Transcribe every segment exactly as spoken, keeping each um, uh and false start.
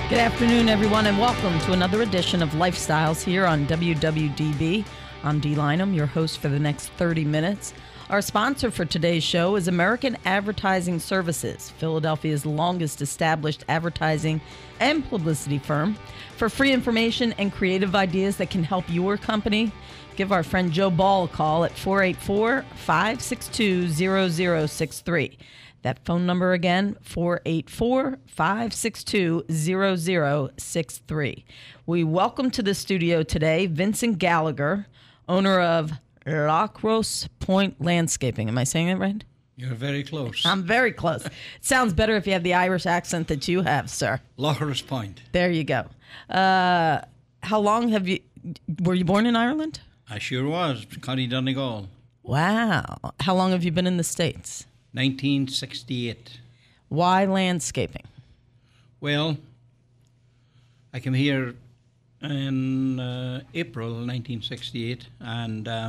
Good afternoon, everyone, and welcome to another edition of Lifestyles here on W W D B. I'm Dee Lynham, your host for the next thirty minutes. Our sponsor for today's show is American Advertising Services, Philadelphia's longest established advertising and publicity firm. For free information and creative ideas that can help your company, give our friend Joe Ball a call at four eight four, five six two, zero zero six three. That phone number again, four eight four, five six two, zero zero six three. We welcome to the studio today Vincent Gallagher, owner of Locros Point Landscaping. Am I saying it right? You're very close. I'm very close. It sounds better if you have the Irish accent that you have, sir. Locros Point. There you go. Uh, how long have you, were you born in Ireland? I sure was, County Donegal. Wow. How long have you been in the States? nineteen sixty-eight. Why landscaping? Well, I came here in uh, April nineteen sixty-eight, and uh,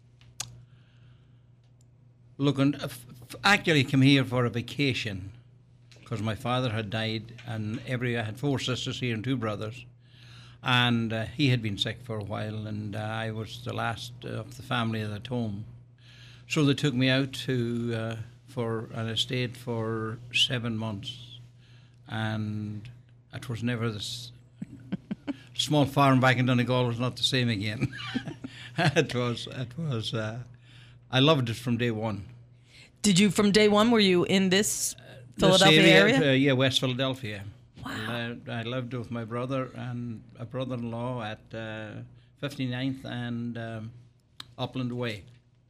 looking, uh, f- actually came here for a vacation because my father had died, and every I had four sisters here and two brothers, and uh, he had been sick for a while, and uh, I was the last uh, of the family at home, so they took me out to. Uh, for and I stayed for seven months, and it was never this small farm back in Donegal was not the same again. it was it was uh, I loved it from day one. Did you from day one? Were you in this Philadelphia this area? area? Uh, yeah, West Philadelphia. Wow. I, I lived with my brother and a brother-in-law at uh, fifty-ninth and um, Upland Way.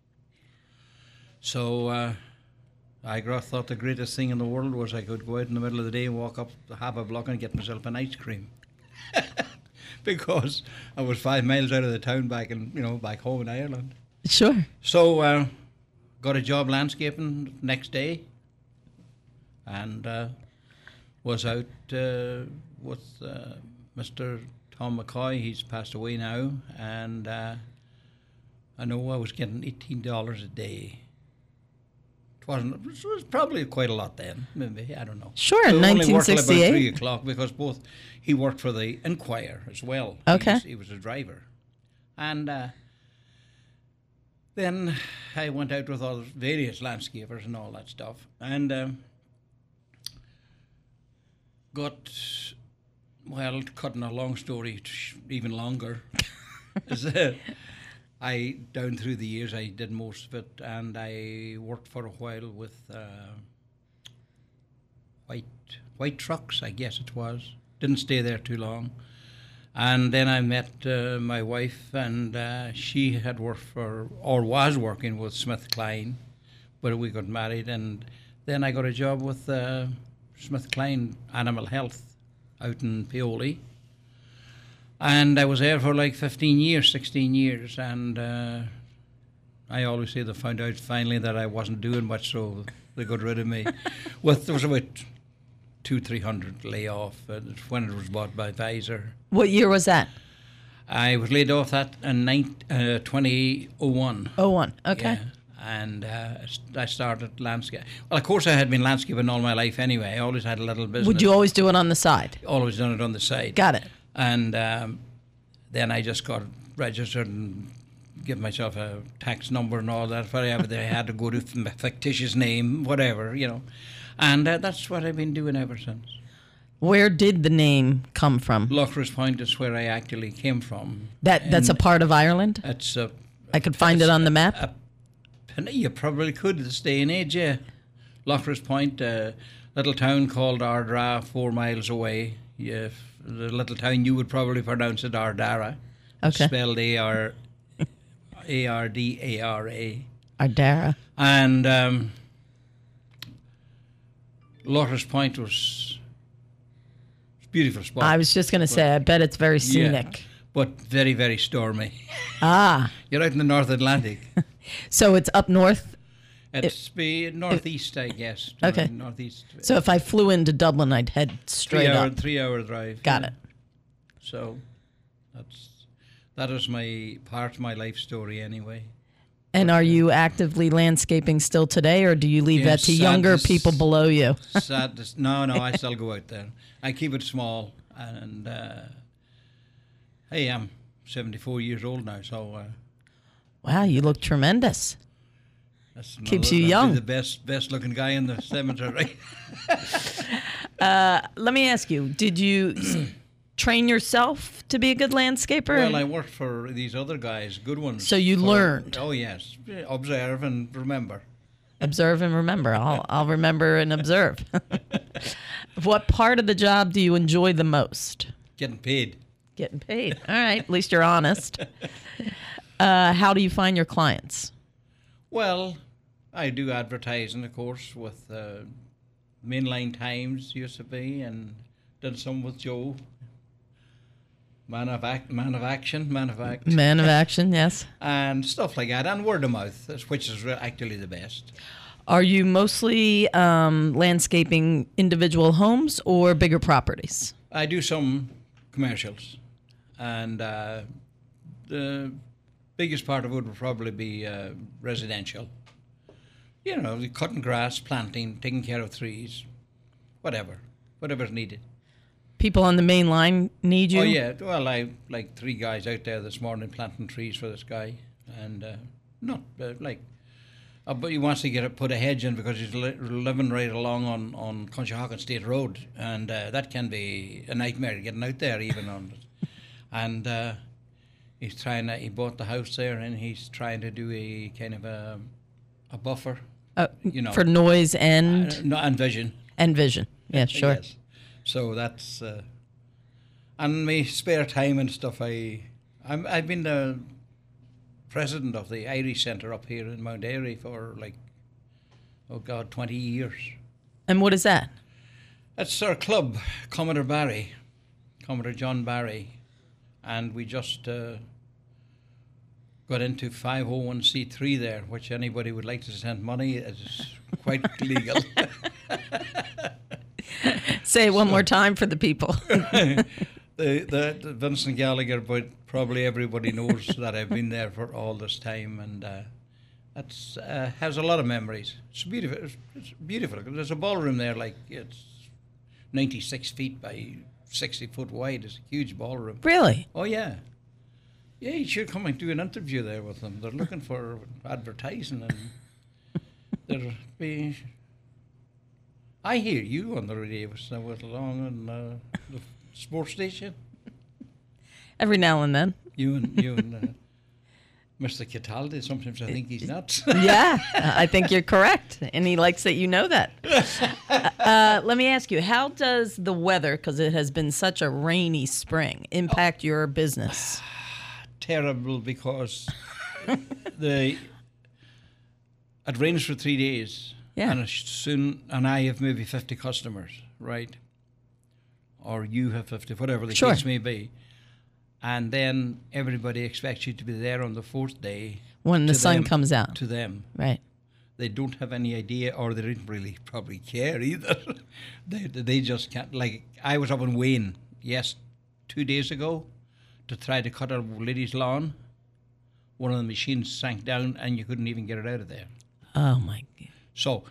So. Uh, I thought the greatest thing in the world was I could go out in the middle of the day and walk up the half a block and get myself an ice cream. Because I was five miles out of the town back in, you know, back home in Ireland. Sure. So uh, got a job landscaping next day and uh, was out uh, with uh, Mister Tom McCoy. He's passed away now, and uh, I know I was getting eighteen dollars a day. It wasn't. It was probably quite a lot then. Maybe I don't know. Sure, so in nineteen only sixty-eight. worked till about three o'clock because both he worked for the Enquirer as well. Okay. He was, he was a driver, and uh, then I went out with all various landscapers and all that stuff, and um, got well. Cutting a long story t- even longer. is, uh, I, down through the years, I did most of it, and I worked for a while with uh, white white trucks, I guess it was. Didn't stay there too long. And then I met uh, my wife, and uh, she had worked for, or was working with Smith Kline, but we got married, and then I got a job with uh, Smith Kline Animal Health out in Paoli. And I was there for like fifteen years, sixteen years, and uh, I always say they found out finally that I wasn't doing much, so they got rid of me. With there was about two, three hundred layoff uh, when it was bought by Pfizer. What year was that? I was laid off that in nine, uh, twenty oh one. Oh one. Okay. Yeah. And uh, I started landscape. Well, of course, I had been landscaping all my life anyway. I always had a little business. Would you always do it on the side? Always done it on the side. Got it. And um, then I just got registered and give myself a tax number and all that. Whatever they had to go to a fictitious name, whatever, you know. And uh, that's what I've been doing ever since. Where did the name come from? Locros Point is where I actually came from. That that's a And part of Ireland? It's a, I could find it on the map. A, a, you probably could at this day and age, yeah. Locros Point, a little town called Ardara, four miles away. Yeah, the little town you would probably pronounce it Ardara. Okay. Spelled A R A R D A R A. Ardara. And um, Locros Point was a beautiful spot. I was just going to say, I bet it's very scenic. Yeah, but very, very stormy. Ah. You're out in the North Atlantic. So it's up north? It's be northeast, I guess. Okay. Northeast. So if I flew into Dublin, I'd head straight three hour, up. Three hour drive. Got yeah. it. So that's that is my part of my life story anyway. And are you actively landscaping still today, or do you leave Yeah, that to younger sadness- people below you? Sad. to s- No, no, I still go out there. I keep it small. And uh, hey, I'm seventy-four years old now, so uh, wow, you look tremendous. that's Keeps another- you I'd be young. the best best looking guy in the cemetery. Uh, let me ask you: did you s- train yourself to be a good landscaper? Well, I worked for these other guys, good ones. So you for- learned. Oh yes, observe and remember. Observe and remember. I'll I'll remember and observe. What part of the job do you enjoy the most? Getting paid. Getting paid. All right. At least you're honest. Uh, how do you find your clients? Well, I do advertising, of course, with uh, Mainline Times used to be, and did some with Joe. Man of act, man of action, man of act, Man of action, yes. and stuff like that, and word of mouth, which is re- actually the best. Are you mostly um, landscaping individual homes or bigger properties? I do some commercials, and uh, the biggest part of it would probably be uh, residential. You know, the cutting grass, planting, taking care of trees, whatever, whatever's needed. People on the main line need you? Oh yeah, well, I like three guys out there this morning planting trees for this guy, and uh, not uh, like, uh, but he wants to get a, put a hedge in because he's li- living right along on on Conshohocken State Road, and uh, that can be a nightmare getting out there even on it. And uh, he's trying to, he bought the house there, and he's trying to do a kind of a a buffer, Uh, you know, for noise and uh, no, and vision. and vision. Yeah, sure. Yes. So that's uh, and my spare time and stuff. I I'm, I've been the president of the Irish Centre up here in Mount Airy for like oh god twenty years. And what is that? That's our club, Commodore Barry, Commodore John Barry, and we just uh, got into five oh one c three there, which anybody would like to send money is quite legal. Say it one more time for the people. the, the, the Vincent Gallagher, but probably everybody knows that I've been there for all this time, and uh, that's uh, has a lot of memories. It's beautiful. It's, it's beautiful. There's a ballroom there, like it's ninety-six feet by sixty foot wide. It's a huge ballroom. Really? Oh yeah, yeah. You should come and do an interview there with them. They're looking for advertising, and they'll be. I hear you on the radio so with along on uh, the sports station. Every now and then. You and you and uh, Mister Cataldi. Sometimes I think he's nuts. Yeah, I think you're correct. And he likes that you know that. Uh, let me ask you, how does the weather, because it has been such a rainy spring, impact your business? Terrible because the it rains for three days. Yeah. And it's soon, and I have maybe fifty customers, right? Or you have fifty, whatever the Sure. case may be. And then everybody expects you to be there on the fourth day. When the to sun them- comes out. To them. Right. They don't have any idea, or they don't really probably care either. they they just can't. Like, I was up in Wayne, yes, two days ago to try to cut a lady's lawn. One of the machines sank down and you couldn't even get it out of there. Oh, my God. So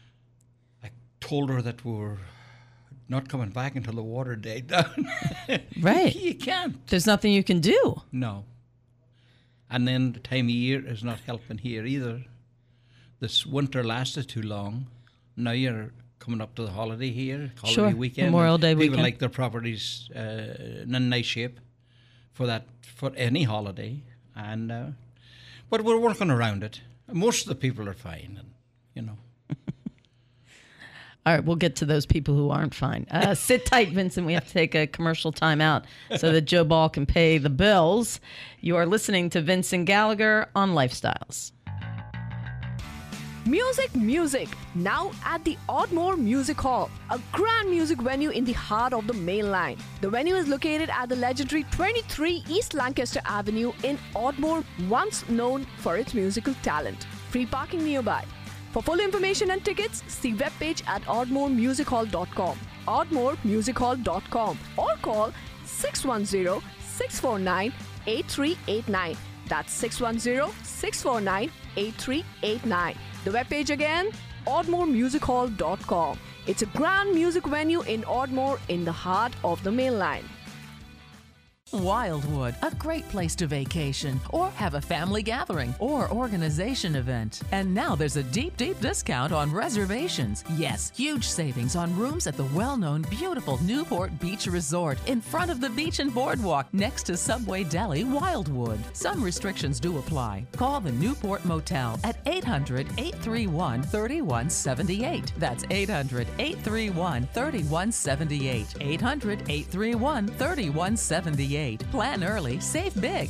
I told her that we were not coming back until the water died down. Right. You can't. There's nothing you can do. No. And then the time of year is not helping here either. This winter lasted too long. Now you're coming up to the holiday here, holiday Sure, weekend. Memorial Day People weekend. like their properties uh, in nice shape for that for any holiday, and uh, but we're working around it. Most of the people are fine, and you know. All right, we'll get to those people who aren't fine. Uh, sit tight, Vincent. We have to take a commercial time out so that Joe Ball can pay the bills. You are listening to Vincent Gallagher on Lifestyles. Music, music. Now at the Oddmore Music Hall, a grand music venue in the heart of the main line. The venue is located at the legendary twenty-three East Lancaster Avenue in Oddmore, once known for its musical talent. Free parking nearby. For full information and tickets, see webpage at oddmore music hall dot com, oddmore music hall dot com, or call six one zero, six four nine, eight three eight nine. That's six one zero, six four nine, eight three eight nine. The webpage again, ardmore music hall dot com. It's a grand music venue in Ardmore in the heart of the main line. Wildwood, a great place to vacation or have a family gathering or organization event. And now there's a deep, deep discount on reservations. Yes, huge savings on rooms at the well-known, beautiful Newport Beach Resort in front of the beach and boardwalk next to Subway Deli, Wildwood. Some restrictions do apply. Call the Newport Motel at eight hundred, eight three one, three one seven eight. That's eight hundred, eight three one, three one seven eight. eight hundred, eight three one, three one seven eight. Plan early, save big.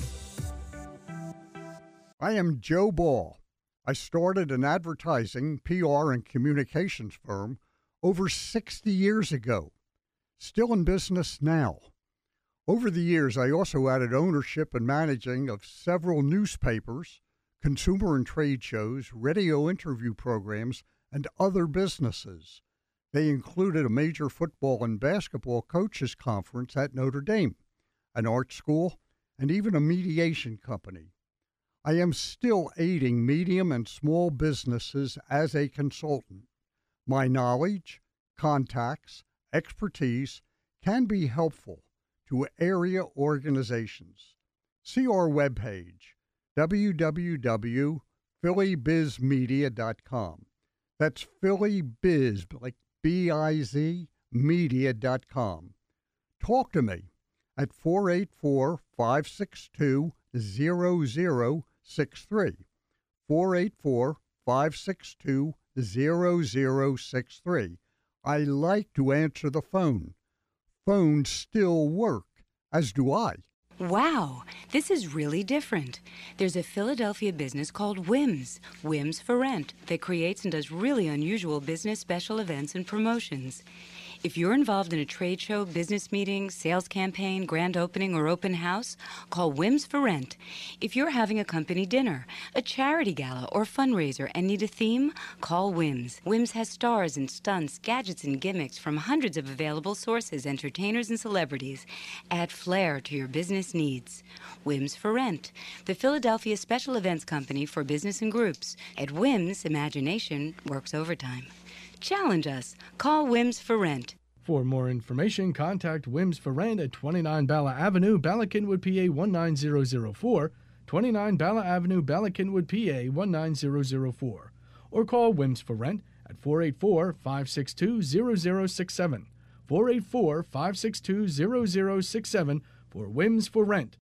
I am Joe Ball. I started an advertising, P R, and communications firm over sixty years ago. Still in business now. Over the years, I also added ownership and managing of several newspapers, consumer and trade shows, radio interview programs, and other businesses. They included a major football and basketball coaches conference at Notre Dame, an art school, and even a mediation company. I am still aiding medium and small businesses as a consultant. My knowledge, contacts, expertise can be helpful to area organizations. See our webpage, w w w dot philly biz media dot com. That's Philly Biz, like B I Z, media dot com. Talk to me at four eight four, five six two, zero zero six three, four eight four, five six two, zero zero six three. I like to answer the phone. Phones still work, as do I. Wow, this is really different. There's a Philadelphia business called Whims, Whims for Rent, that creates and does really unusual business special events and promotions. If you're involved in a trade show, business meeting, sales campaign, grand opening, or open house, call Whims for Rent. If you're having a company dinner, a charity gala, or fundraiser and need a theme, call Whims. Whims has stars and stunts, gadgets and gimmicks from hundreds of available sources, entertainers and celebrities. Add flair to your business needs. Whims for Rent, the Philadelphia special events company for business and groups. At Whims, imagination works overtime. Challenge us. Call Whims for Rent. For more information, contact Whims for Rent at twenty-nine Bala Avenue, Bala Cynwyd, P A one nine zero zero four, twenty-nine Bala Avenue, Bala Cynwyd, P A one nine zero zero four, or call Whims for Rent at four eight four, five six two, zero zero six seven, four eight four, five six two, zero zero six seven for Whims for Rent.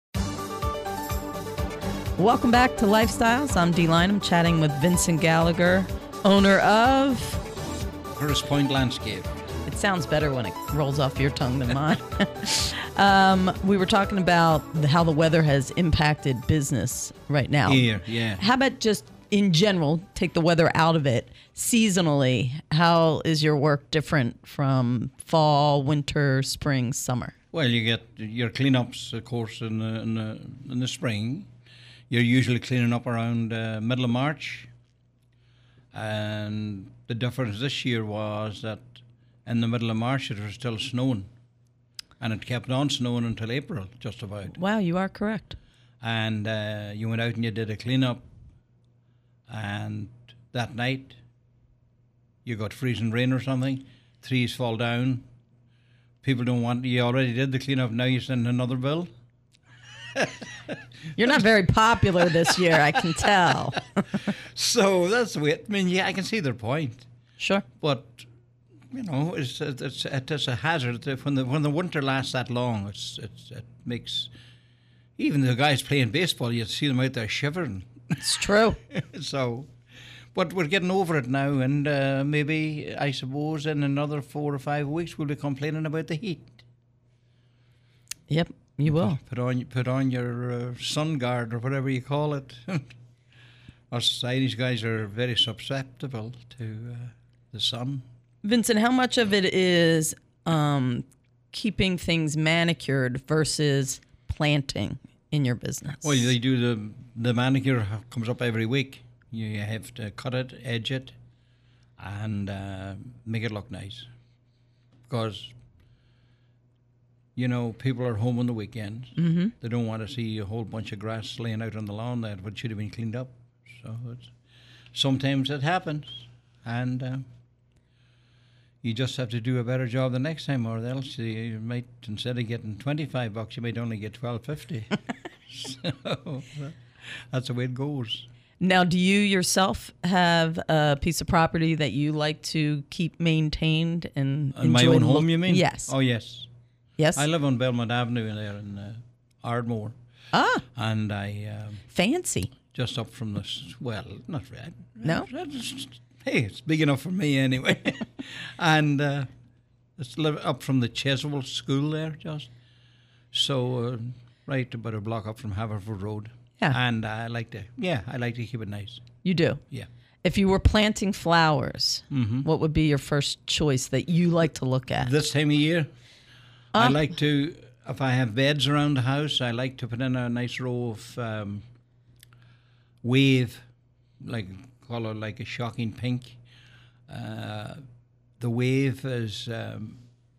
Welcome back to Lifestyles. I'm Dee Line. I'm chatting with Vincent Gallagher, owner of Curtis Point Landscape. It sounds better when it rolls off your tongue than mine. um, we were talking about the, how the weather has impacted business right now. Here, yeah. How about just in general, take the weather out of it, seasonally, how is your work different from fall, winter, spring, summer? Well, you get your cleanups, of course, in the, in the, in the spring. You're usually cleaning up around uh, middle of March. And the difference this year was that in the middle of March it was still snowing. And it kept on snowing until April, just about. Wow, you are correct. And uh, you went out and you did a cleanup. And that night you got freezing rain or something. Trees fall down. People don't want, you already did the cleanup, now you send another bill. You're not very popular this year, I can tell. So that's the way, I mean, yeah, I can see their point. Sure. But, you know, it's it's it's a hazard. When the when the winter lasts that long, it's, it's it makes, even the guys playing baseball, you see them out there shivering. It's true. So, but we're getting over it now, and uh, maybe, I suppose, in another four or five weeks, we'll be complaining about the heat. Yep. You will. Put on put on your uh, sun guard or whatever you call it. Us Irish guys are very susceptible to uh, the sun. Vincent, how much of it is um, keeping things manicured versus planting in your business? Well, they do the the manicure comes up every week. You have to cut it, edge it, and uh, make it look nice. Because, you know, people are home on the weekends. Mm-hmm. They don't want to see a whole bunch of grass laying out on the lawn that should have been cleaned up. So it's, sometimes it happens. and uh, you just have to do a better job the next time, or else you might, instead of getting twenty-five bucks, you might only get twelve fifty. So that's the way it goes. Now, do you yourself have a piece of property that you like to keep maintained and In my enjoy own the home, look- you mean? Yes. Oh, yes. Yes. I live on Belmont Avenue in there in uh, Ardmore. Ah, And I, um, fancy. just up from the, s- well, not red. No? Hey, it's big enough for me anyway. And uh, it's li- up from the Cheswell School there, just. So, uh, right about a block up from Haverford Road. Yeah. And I like to, yeah, I like to keep it nice. You do. Yeah. If you were planting flowers, Mm-hmm. what would be your first choice that you like to look at? This time of year, I Uh, like to, if I have beds around the house, I like to put in a nice row of um, wave, like color like a shocking pink. Uh, the wave is. Um,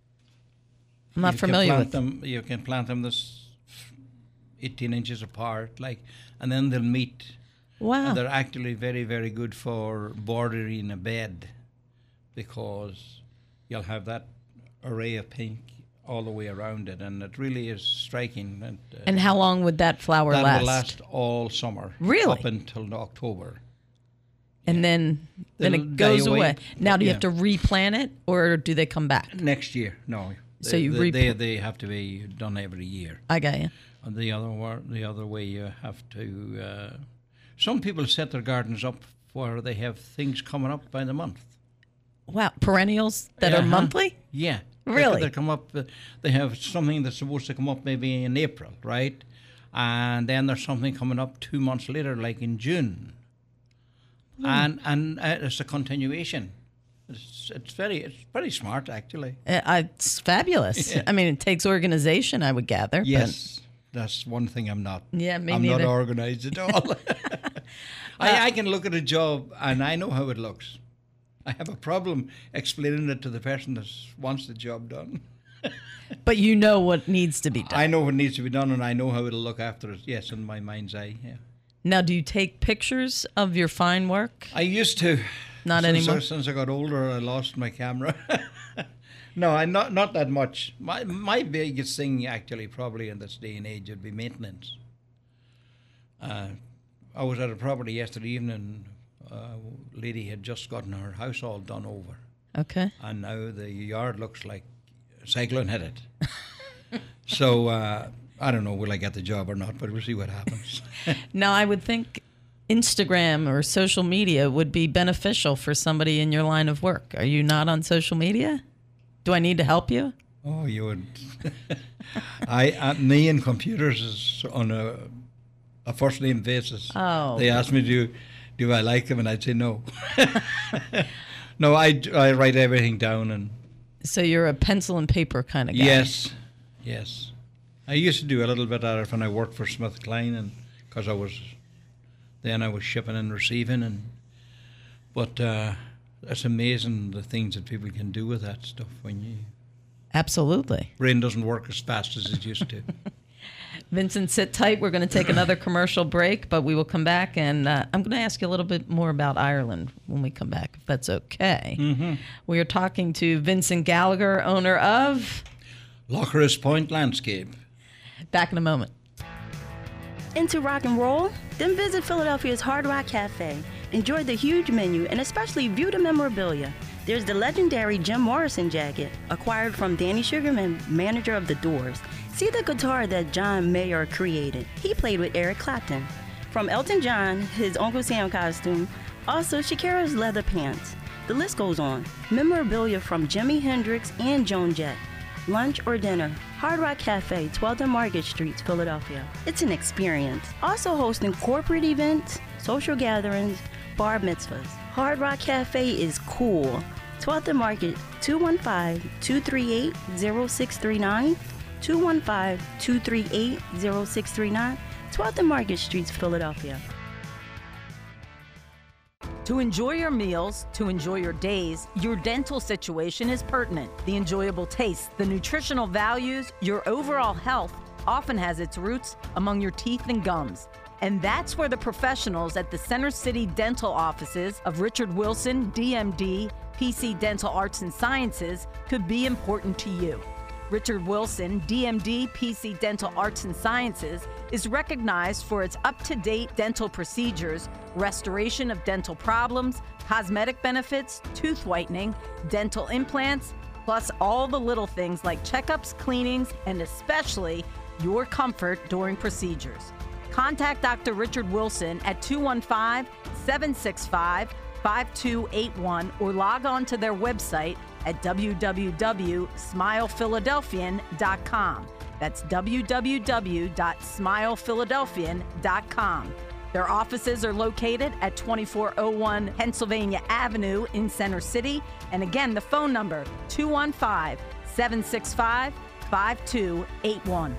I'm not you can familiar plant with them. You can plant them this eighteen inches apart, like, and then they'll meet. Wow. And they're actually very, very good for bordering a bed, because you'll have that array of pink all the way around it, and it really is striking. And, uh, And how long would that flower that last? will last all summer, Really? up until October. And then then They'll it goes die away. away. Now, do you Yeah. have to replant it, or do they come back? Next year, no. So They- you they, rep- they they have to be done every year. I got you. And the other wa- the other way, you have to. Uh, some people set their gardens up where they have things coming up by the month. Wow, perennials that are Uh-huh. monthly? Yeah. They- Really? They come up, uh, they have something that's supposed to come up maybe in April, right? And then there's something coming up two months later, like in June. Hmm. And and uh, it's a continuation. It's, it's very it's pretty smart, actually. Uh, I- It's fabulous. Yeah. I mean, it takes organization, I would gather. but- Yes, that's one thing I'm not. Yeah, me I'm neither. not organized at all. I, I can look at a job and I know how it looks. I have a problem explaining it to the person that wants the job done. But you know what needs to be done. I know what needs to be done, and I know how it'll look after it. Yes, in my mind's eye. Yeah. Now, do you take pictures of your fine work? I used to. Not since anymore? I, since I got older, I lost my camera. No, I not not that much. My my biggest thing, actually, probably in this day and age, would be maintenance. Uh, I was at a property yesterday evening. A lady had just gotten her house all done over, Okay. and now the yard looks like a cyclone hit it. So uh, I don't know, will I get the job or not, but we'll see what happens. Now, I would think Instagram or social media would be beneficial for somebody in your line of work. Are you not on social media? Do I need to help you? Oh, you would. I uh, me and computers is on a a first name basis. Oh. They asked me do do I like them, and I'd say no. No, I I write everything down, and So you're a pencil and paper kind of guy. yes, yes. I used to do a little bit of it when I worked for Smith Klein, and because I was then I was shipping and receiving, and but uh, it's amazing the things that people can do with that stuff when you Absolutely. brain doesn't work as fast as it used to. Vincent, sit tight. We're going to take another commercial break, but we will come back, and uh, I'm going to ask you a little bit more about Ireland when we come back, if that's okay. Mm-hmm. We are talking to Vincent Gallagher, owner of... Lochris Point Landscape. Back in a moment. Into rock and roll? Then visit Philadelphia's Hard Rock Cafe. Enjoy the huge menu and especially view the memorabilia. There's the legendary Jim Morrison jacket, acquired from Danny Sugarman, manager of The Doors. See the guitar that John Mayer created. He played with Eric Clapton. From Elton John, his Uncle Sam costume, also Shakira's leather pants. The list goes on. Memorabilia from Jimi Hendrix and Joan Jett. Lunch or dinner, Hard Rock Cafe, twelfth and Market Streets, Philadelphia. It's an experience. Also hosting corporate events, social gatherings, bar mitzvahs. Hard Rock Cafe is cool. twelfth and Market, two one five, two three eight, zero six three nine, two one five, two three eight, zero six three nine, twelfth and Market Streets, Philadelphia. To enjoy your meals, to enjoy your days, your dental situation is pertinent. The enjoyable taste, the nutritional values, your overall health often has its roots among your teeth and gums. And that's where the professionals at the Center City Dental offices of Richard Wilson, D M D, P C Dental Arts and Sciences could be important to you. Richard Wilson, D M D, P C Dental Arts and Sciences, is recognized for its up-to-date dental procedures, restoration of dental problems, cosmetic benefits, tooth whitening, dental implants, plus all the little things like checkups, cleanings, and especially your comfort during procedures. Contact Doctor Richard Wilson at two one five, seven six five, five two eight one or log on to their website at w w w dot smile philadelphian dot com. That's w w w dot smile philadelphian dot com. Their offices are located at twenty-four oh one Pennsylvania Avenue in Center City. And again, the phone number, two one five, seven six five, five two eight one.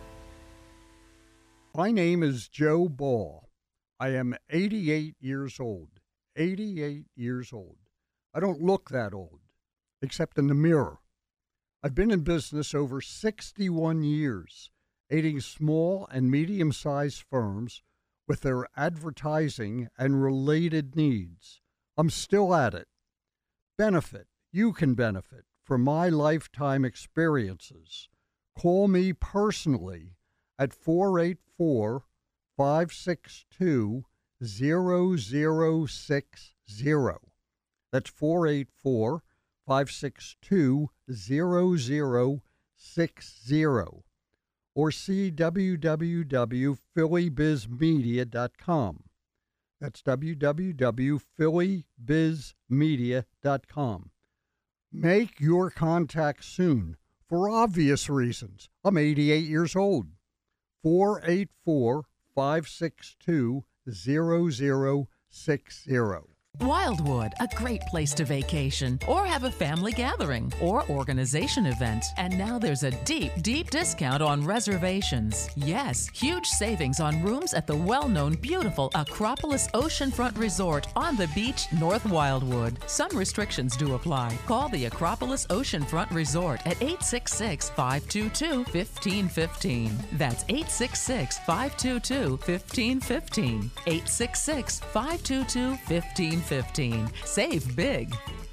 My name is Joe Ball. I am eighty-eight years old. eighty-eight years old. I don't look that old, except in the mirror. I've been in business over sixty-one years, aiding small and medium-sized firms with their advertising and related needs. I'm still at it. Benefit. You can benefit from my lifetime experiences. Call me personally at four eight four, five six two, zero zero six zero. That's four eight four, five six two, zero zero six zero. Or see w w w dot philly biz media dot com. That's w w w dot philly biz media dot com. Make your contact soon for obvious reasons. I'm eighty-eight years old. four eight four, five six two, zero zero six zero. Wildwood, a great place to vacation or have a family gathering or organization event. And now there's a deep, deep discount on reservations. Yes, huge savings on rooms at the well-known beautiful Acropolis Oceanfront Resort on the beach, North Wildwood. Some restrictions do apply. Call the Acropolis Oceanfront Resort at eight six six, five two two, one five one five. That's eight six six, five two two, one five one five. eight six six, five two two, one five one five. fifteen. Save big.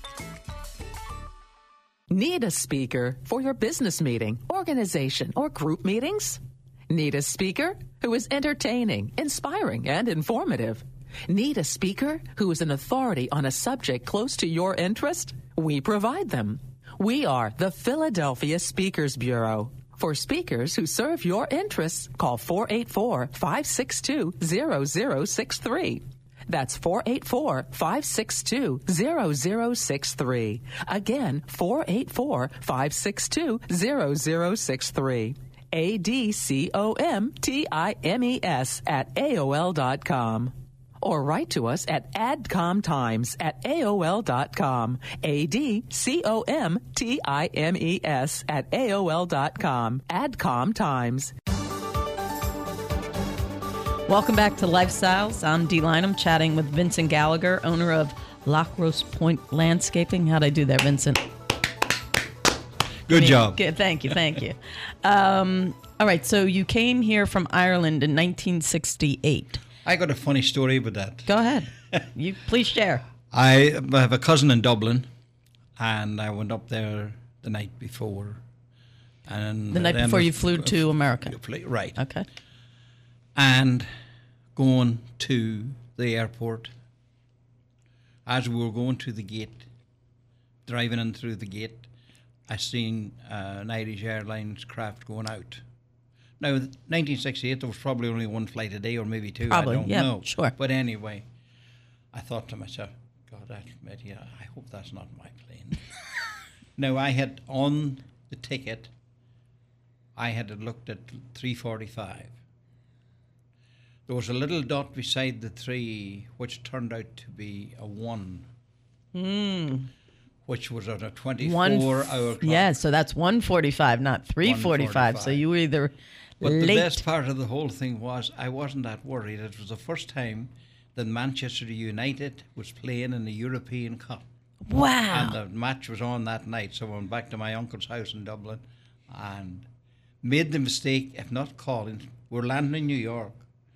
Need a speaker for your business meeting, organization, or group meetings? Need a speaker who is entertaining, inspiring, and informative? Need a speaker who is an authority on a subject close to your interest? We provide them. We are the Philadelphia Speakers Bureau. For speakers who serve your interests, call four eight four, five six two, zero zero six three. That's four eight four, five six two, zero zero six three. Again, four eight four, five six two, zero zero six three. A D C O M T I M E S at A O L dot com. Or write to us at adcomtimes at A O L dot com. A D C O M T I M E S at A O L dot com. Adcom Times. Welcome back to Lifestyles. I'm Dee Lynham, chatting with Vincent Gallagher, owner of Lacrosse Point Landscaping. How'd I do there, Vincent? Good job. Good, thank you, thank you. Um, all right, so you came here from Ireland in nineteen sixty-eight. I got a funny story about that. Go ahead. You please share. I have a cousin in Dublin, and I went up there the night before. And the night before you flew to America? Right. Okay. And going to the airport, as we were going to the gate, driving in through the gate, I seen uh, an Irish Airlines craft going out. Now, nineteen sixty-eight, there was probably only one flight a day, or maybe two, probably, I don't yeah, know. Sure. But anyway, I thought to myself, God, I admit, yeah, I hope that's not my plane. Now, I had on the ticket, I had looked at three forty-five. There was a little dot beside the three, which turned out to be a one, mm. which was on a twenty-four hour clock. Yeah, so that's one forty-five, not three forty-five. So you were either but late. But the best part of the whole thing was I wasn't that worried. It was the first time that Manchester United was playing in the European Cup. Wow. And the match was on that night, so I went back to my uncle's house in Dublin and made the mistake, if not calling, we're landing in New York.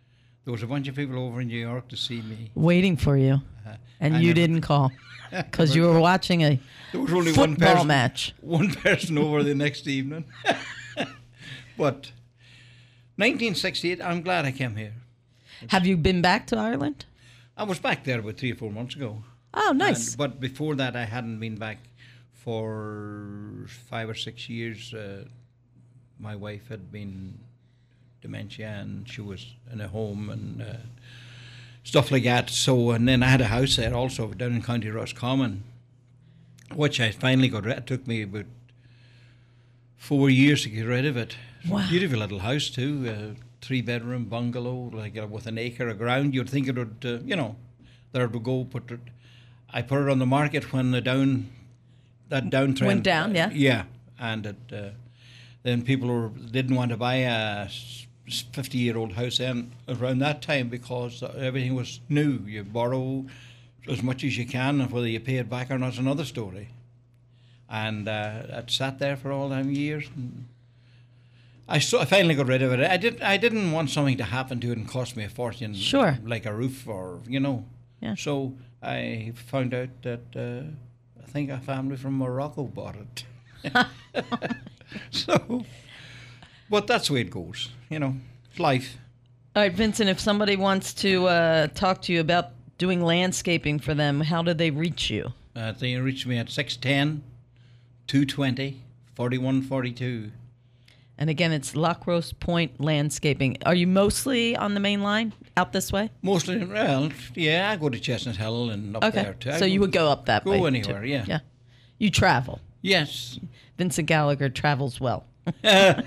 There was a bunch of people over in New York to see me. Waiting for you. Uh, and I you never- didn't call because you were watching a There was only football one person, match. one person over the next evening. But nineteen sixty-eight, I'm glad I came here. Have you been back to Ireland? I was back there about three or four months ago. Oh, nice. And, but before that, I hadn't been back for five or six years. Uh, my wife had been dementia, and she was in a home and uh, stuff like that. So, and then I had a house there also down in County Roscommon, which I finally got rid. It took me about four years to get rid of it. Wow. Beautiful little house too, uh, three bedroom bungalow, like uh, with an acre of ground. You'd think it would, uh, you know, there it would go. Put it. I put it on the market when the down, that downtrend Went down, yeah. uh, yeah, and it, uh, then people were, didn't want to buy a fifty-year-old house then around that time because everything was new. You borrow as much as you can, and whether you pay it back or not is another story. And uh, it sat there for all them years. And I, so, I finally got rid of it. I did. I didn't want something to happen to it and cost me a fortune. Sure. Like a roof or you know. Yeah. So I found out that uh, I think a family from Morocco bought it. So, but that's the way it goes. You know, it's life. All right, Vincent, if somebody wants to uh, talk to you about doing landscaping for them, how do they reach you? Uh, they reach me at six one zero, two two zero, four one four two. And again, it's Lacrosse Point Landscaping. Are you mostly on the main line out this way? Mostly, well, yeah, I go to Chestnut Hill and up Okay, there too. I so you would go up that go way? anywhere, too. yeah. Yeah. You travel. Yes. Vincent Gallagher travels well. uh,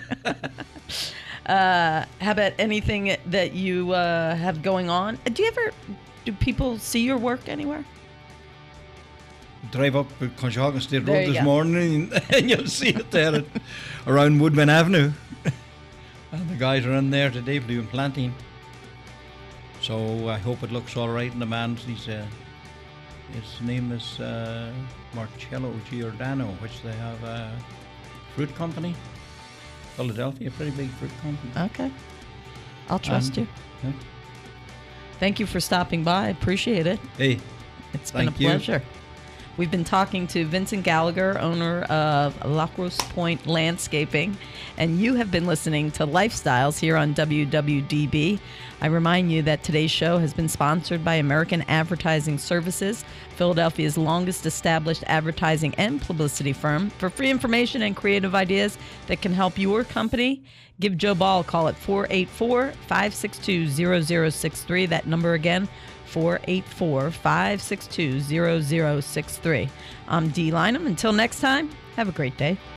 how about anything that you uh, have going on? Do you ever, do people see your work anywhere? Drive up Conshohocken State There Road you this go. morning and you'll see it there at, around Woodman Avenue. And the guys are in there today doing planting. So I hope it looks all right. And the man, he's, uh, his name is uh, Marcello Giordano, which they have a fruit company. Philadelphia, a pretty big fruit company. Okay. I'll trust And- you. Yeah. Thank you for stopping by. I appreciate it. Hey, It's been a thank you. pleasure. We've been talking to Vincent Gallagher, owner of Lacrosse Point Landscaping, and you have been listening to Lifestyles here on W W D B. I remind you that today's show has been sponsored by American Advertising Services, Philadelphia's longest established advertising and publicity firm. For free information and creative ideas that can help your company, give Joe Ball a call at four eight four, five six two, zero zero six three. That number again, four eight four, five six two, zero zero six three. I'm Dee Lynham. Until next time, have a great day.